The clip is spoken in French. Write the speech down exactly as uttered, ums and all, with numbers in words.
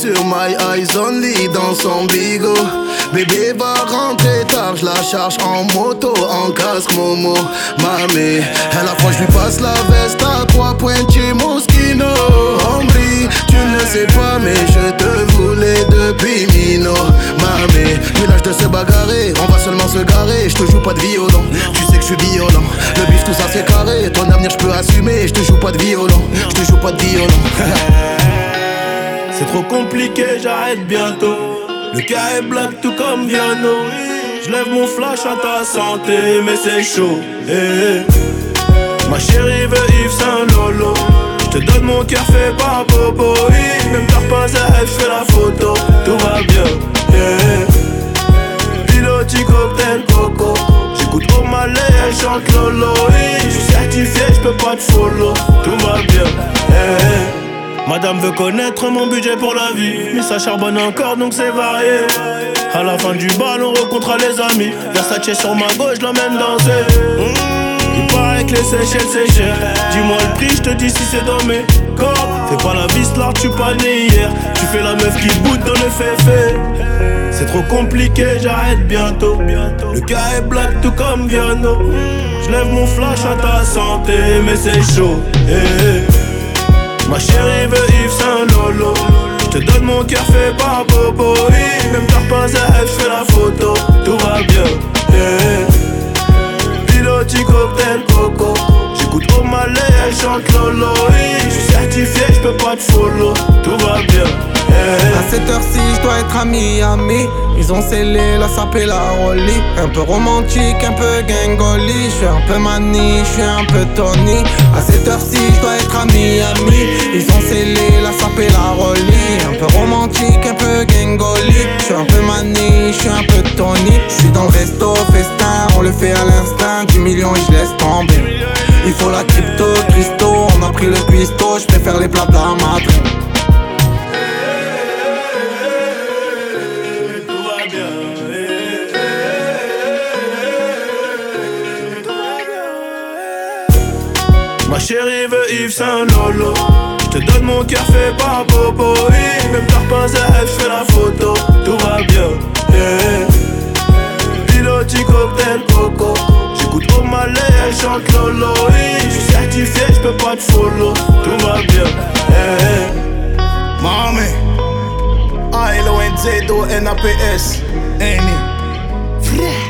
sur My Eyes Only dans son bigot. Bébé va rentrer tard, je la charge en moto, en casque Momo. Mamé, elle a fois je lui passe la veste à trois points chez Moschino. Hombre, tu ne sais pas mais je te voulais depuis Mino. Mamé, puis l'âge de se bagarrer, on va seulement se garer. Je te joue pas de violon, tu sais que je suis violent. Le bif tout ça c'est carré, ton avenir je peux assumer. Je te joue pas de violon, je te joue pas de violon. C'est trop compliqué, j'arrête bientôt. Le cas est black tout comme Viano. J'lève mon flash à ta santé, mais c'est chaud. Hey, hey. Ma chérie veut Yves Saint Lolo. J'te donne mon cœur fait par Bobo. Même t'as pas à j'fais la photo. Tout va bien. Hey, hey. Piloti cocktail coco. J'écoute O'Malley, elle chante Lolo. J'suis certifié, j'peux pas te follow. Tout va bien. Hey, hey. Madame veut connaître mon budget pour la vie, mais ça charbonne encore donc c'est varié. À la fin du bal on rencontre les amis. Versace sur ma gauche, je l'emmène danser. mmh, Il paraît que les Seychelles c'est cher. Dis-moi le prix, je te dis si c'est dans mes cordes. Fais pas la vis là, tu pas né hier. Tu fais la meuf qui boude dans le féfé. C'est trop compliqué, j'arrête bientôt. Le cas est black tout comme Viano. J'lève mon flash à ta santé, mais c'est chaud. Hey, hey. Ma chérie veut Yves Saint Lolo. J'te donne mon cœur fait par Bobo. Même t'as pas à j'fais la photo. Tout va bien. Yeah. Piloti cocktail coco. J'écoute O'Malley, elle chante Lolo. J'suis certifié, j'peux pas te follow. Tout va bien. Yeah. À cette heure-ci, j'dois être à Miami. Ils ont scellé la sape et la rollie. Un peu romantique, un peu gangoli. J'suis un peu Manny, j'suis un peu Tony. À cette heure-ci, j'dois être à Miami. Ils ont scellé la sape et la rollie. Un peu romantique, un peu gangoli. J'suis un peu Manny, j'suis un peu Tony. J'suis dans le resto, festin, on le fait à l'instinct. dix millions et j'laisse tomber. Il faut la crypto, Christo. On a pris le cuistot, j'préfère les plats de la Madrid. Ma chérie veut Yves Saint Lolo. J'te donne mon cœur fait par Bobo. Même t'as pas à j'fais la photo. Tout va bien. Yeah. Piloti cocktail coco. J'écoute O'Malley, elle chante Lolo. J'suis certifié, j'peux pas te follow. Tout va bien. Yeah. Mami, A L O N Z O N A P S N I